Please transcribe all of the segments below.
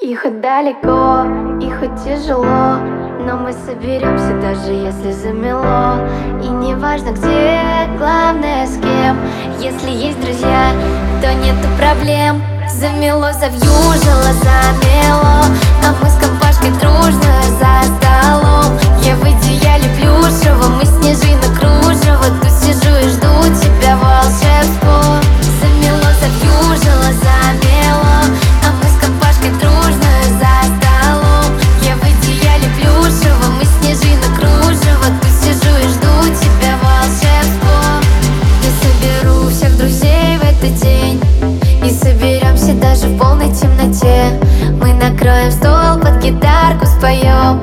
И хоть далеко, и хоть тяжело, но мы соберемся, даже если замело. И не важно где, главное с кем. Если есть друзья, то нету проблем. Замело, завьюжило, замело, а мы с компашкой дружно за столом. Я в идеале плюшево, мы снежинок кружево. Тут сижу и жду тебя, волшебство. Замело, завьюжило, замело, а мы с компашкой дружно за столом. Я в идеале плюшево, мы снежинок кружево. Тут сижу и жду тебя, волшебство. Я соберу всех друзей в этот день и соберемся даже в полной темноте. Мы накроем стол, под гитарку споем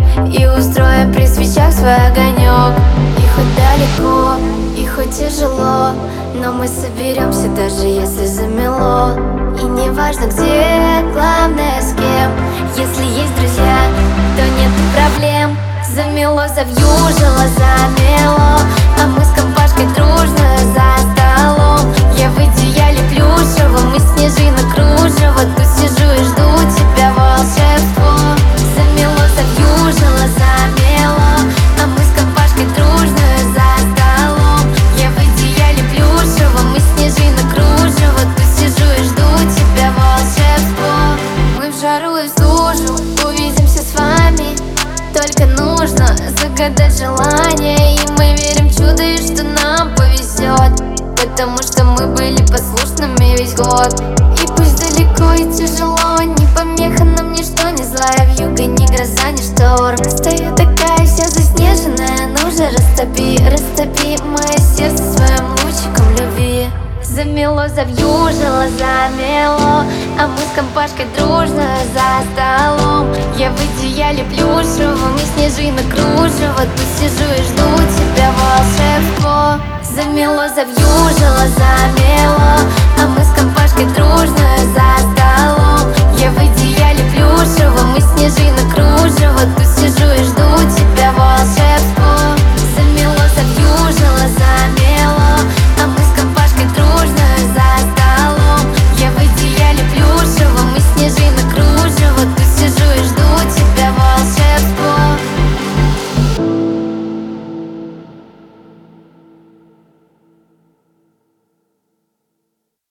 и устроим при свечах свой огонек. И хоть далеко, и хоть тяжело, но мы соберемся, даже если замело. И не важно где, главное с кем. Если есть друзья, то нет проблем. Замело, завьюжило, замело, а мы с компашкой дружно за столом. Я в идеале плюшево, мы снежинок кружево. Тут сижу и жду тебя, волшебство. Замело, завьюжило, замело, а мы с компашкой дружно за столом. Я в идеале плюшево, мы снежинок кружево. Тут сижу и жду тебя, волшебство. Мы в жару и в стужу увидимся с вами. Только нужно загадать желание, и мы верим в чудо, и что нам повезет, потому что мы были послушными весь год. И пусть далеко и тяжело, не помеха нам ничто, не злая вьюга, ни гроза, ни шторм. Стою такая вся заснеженная, ну же растопи, растопи мое сердце своим лучиком любви. Замело, завьюжило, замело, а мы с компашкой дружно за столом. Я в идеале плюшево, мы снежинок кружево. Тут сижу и жду тебя, волшебство. Замело, завьюжило, замело,